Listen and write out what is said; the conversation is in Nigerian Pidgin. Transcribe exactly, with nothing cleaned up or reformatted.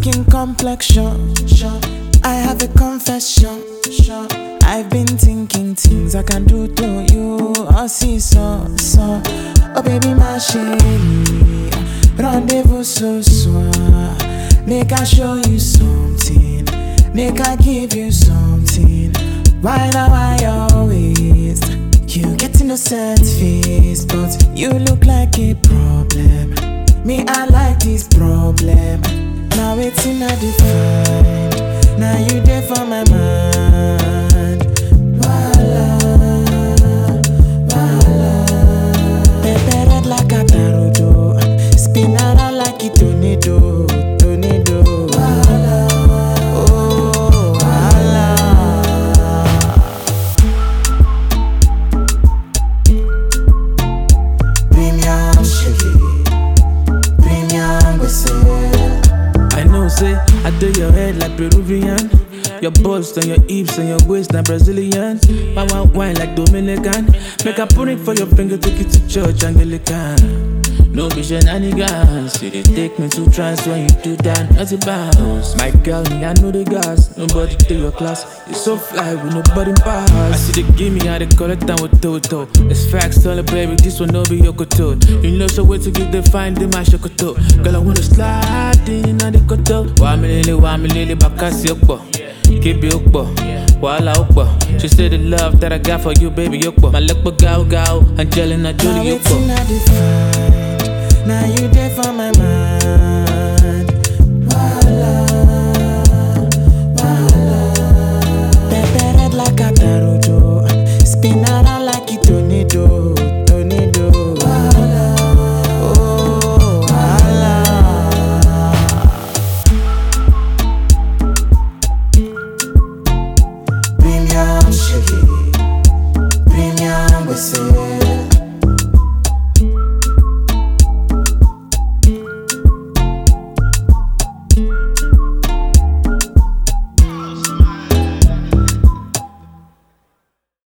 skin complexion. I have a confession. I've been thinking things I can do to you. Oh, see, so, so. Oh, baby, my chérie. Rendezvous ce soir. Make I show you something. Make I give you something. Why now I always? You get innocent face, but you look like a problem. Me, I like this problem. Now it's in a define. Now you there for my mind. Voila, voila. Pepe red like a tarodo. Spin around like a tornado, tornado. Voila, oh, voila. Premium sugar, premium whistle. I know, say, I do your head like Peruvian. Your bust and your hips and your waist like Brazilian. Power wine like Dominican. Make a put it for your finger, take it to church Anglican. No be shenanigans. You dey take me to trance when you do that, not a bounce. My girl, me, I know the gas. Nobody take your class. You so fly with nobody pass. I see they give me how they call it down with Toto. It's facts, tell it, baby, this one no be your koto. You know so way to give the fine, the my shokoto. Girl, I wanna slide in on the koto. Wa me lele, wa me lele, bakasi okbo. Keep it okbo, wala okbo. She said the love that I got for you, baby, okbo. My luck gao gao, Angelina Jolie okbo. Now it's in a define. Now you there for my mind. Voila, voila. Pepe red like a tarodo. Spin around like a tornado, tornado. Voila, oh, voila. Premium sugar, premium whistle.